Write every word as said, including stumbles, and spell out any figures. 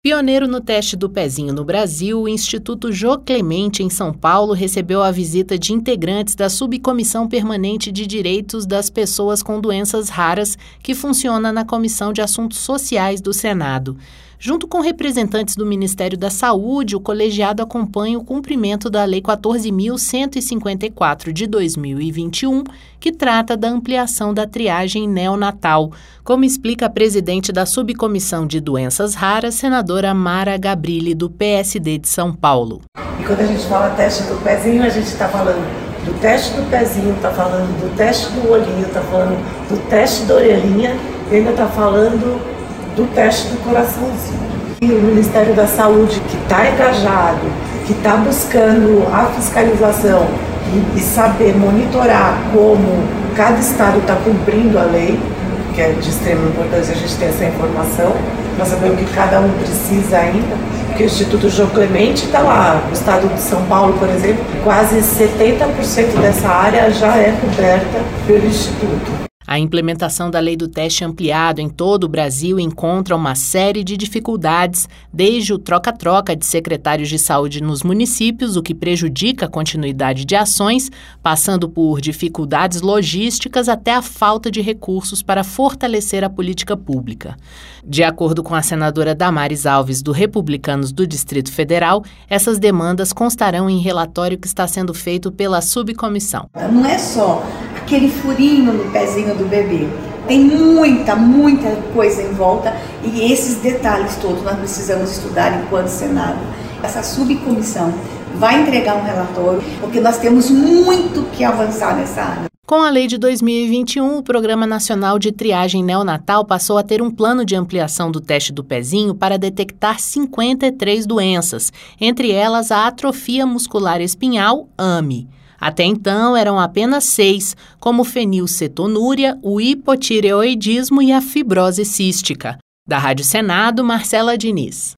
Pioneiro no teste do pezinho no Brasil, o Instituto Jô Clemente, em São Paulo, recebeu a visita de integrantes da Subcomissão Permanente de Direitos das Pessoas com Doenças Raras, que funciona na Comissão de Assuntos Sociais do Senado. Junto com representantes do Ministério da Saúde, o colegiado acompanha o cumprimento da Lei quatorze mil cento e cinquenta e quatro de dois mil e vinte e um, que trata da ampliação da triagem neonatal, como explica a presidente da Subcomissão de Doenças Raras, senadora Mara Gabrilli, do P S D de São Paulo. E quando a gente fala teste do pezinho, a gente está falando do teste do pezinho, está falando do teste do olhinho, está falando do teste da orelhinha e ainda está falando do teste do coraçãozinho. E o Ministério da Saúde, que está engajado, que está buscando a fiscalização e, e saber monitorar como cada estado está cumprindo a lei, que é de extrema importância a gente ter essa informação, para saber o que cada um precisa ainda, porque o Instituto Jô Clemente está lá, no estado de São Paulo, por exemplo, quase setenta por cento dessa área já é coberta pelo Instituto. A implementação da lei do teste ampliado em todo o Brasil encontra uma série de dificuldades, desde o troca-troca de secretários de saúde nos municípios, o que prejudica a continuidade de ações, passando por dificuldades logísticas até a falta de recursos para fortalecer a política pública. De acordo com a senadora Damares Alves, do Republicanos do Distrito Federal, essas demandas constarão em relatório que está sendo feito pela subcomissão. Não é só aquele furinho no pezinho do bebê. Tem muita, muita coisa em volta e esses detalhes todos nós precisamos estudar enquanto Senado. Essa subcomissão vai entregar um relatório porque nós temos muito que avançar nessa área. Com a lei de dois mil e vinte e um, o Programa Nacional de Triagem Neonatal passou a ter um plano de ampliação do teste do pezinho para detectar cinquenta e três doenças, entre elas a atrofia muscular espinhal, A M E. Até então, eram apenas seis, como fenilcetonúria, o hipotireoidismo e a fibrose cística. Da Rádio Senado, Marcela Diniz.